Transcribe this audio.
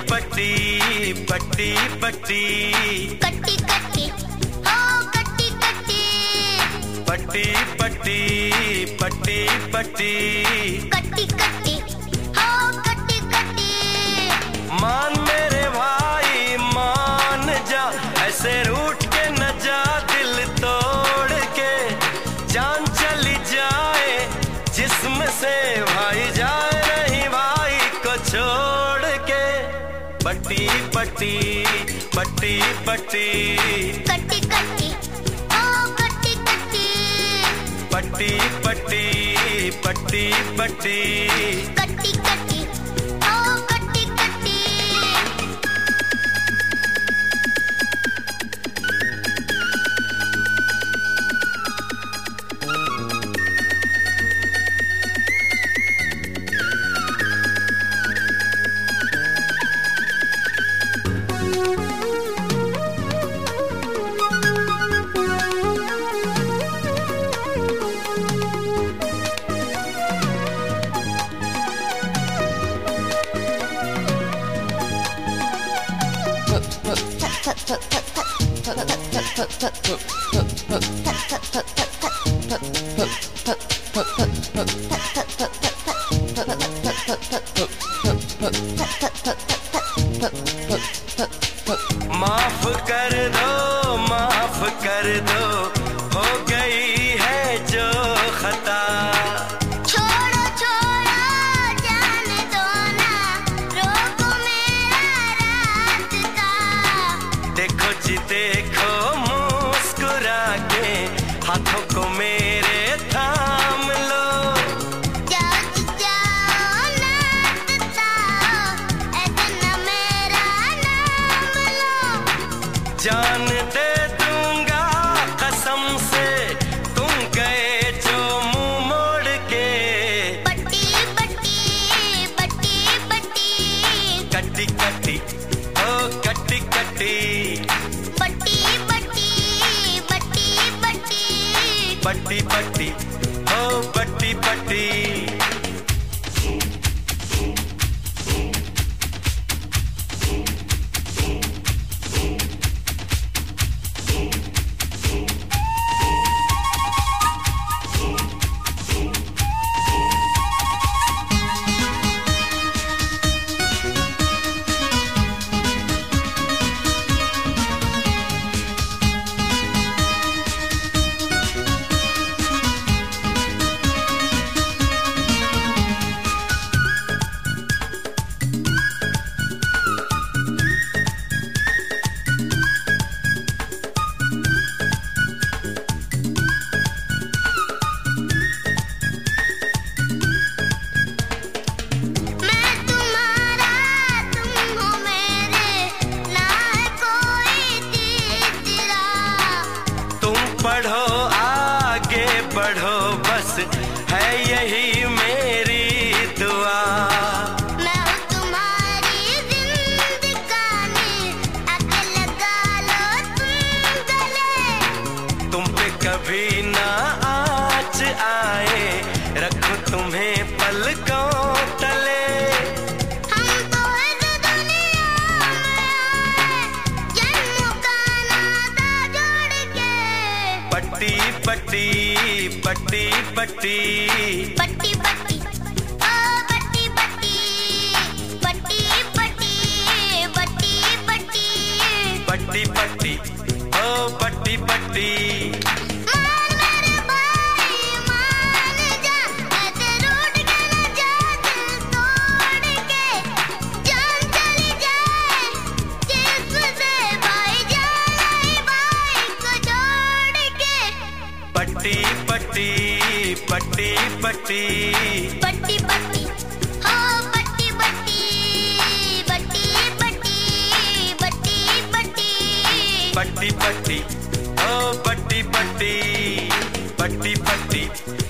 पट्टी पट्टी पट्टी कट्टी कट्टी हो कट्टी कट्टी पट्टी पट्टी पट्टी पट्टी कट्टी कट्टी हो कट्टी कट्टी। मान मेरे भाई मान जा, ऐसे रूठ के न जा दिल तोड़ के, जान चली जाए जिस्म से भाई जाए नहीं भाई को छोड़ के। पट्टी पट्टी पट्टी पट्टी कट्टी कट्टी हो कट्टी कट्टी पट्टी पट्टी पट्टी पट्टी कट्टी कट्टी हो कट्टी कट्टी। माफ कर दो हो गई है जो खता। छोड़ो छोड़ो जाने दो ना, रोको मेरा रास्ता। देखो जी देखो मुस्कुरा के हाथों को मेरे थाम लो। जाओ जाओ नाचता, ऐसे न मेरा नाम लो। जान दे दूंगा कसम से तुम गए जो मुंह मोड़ के। पट्टी पट्टी पट्टी पट्टी कट्टी कट्टी ओ कट्टी कट्टी पट्टी पट्टी पट्टी पट्टी पट्टी पट्टी ओ पट्टी पट्टी। मैं तुम्हारा तुम हो मेरे, ना है कोई तीसरा। तुम पढ़ो आगे बढ़ो बस है यही मेरी दुआ। मैं हूँ तुम्हारी जिंदगानी, आके लगा लो तुम गले। तुम पे कभी ना आँच आए, रखूं तुम्हें पलकों तले। हम तो इस दुनिया में आए, जन्मों का नाता जोड़ के। पट्टी पट्टी पट्टी पट्टी पट्टी पट्टी ओ पट्टी पट्टी पट्टी पट्टी पट्टी पट्टी पट्टी पट्टी ओ पट्टी पट्टी। मान मेरे भाई मान जा, ऐसे रूठ के न जा दिल तोड़ के। जान चली जाए जिस्म से भाई जाए भाई को छोड़ के। पट्टी पट्टी पट्टी पट्टी पट्टी पट्टी हो पट्टी पट्टी पट्टी पट्टी पट्टी पट्टी पट्टी पट्टी ओ पट्टी पट्टी पट्टी पट्टी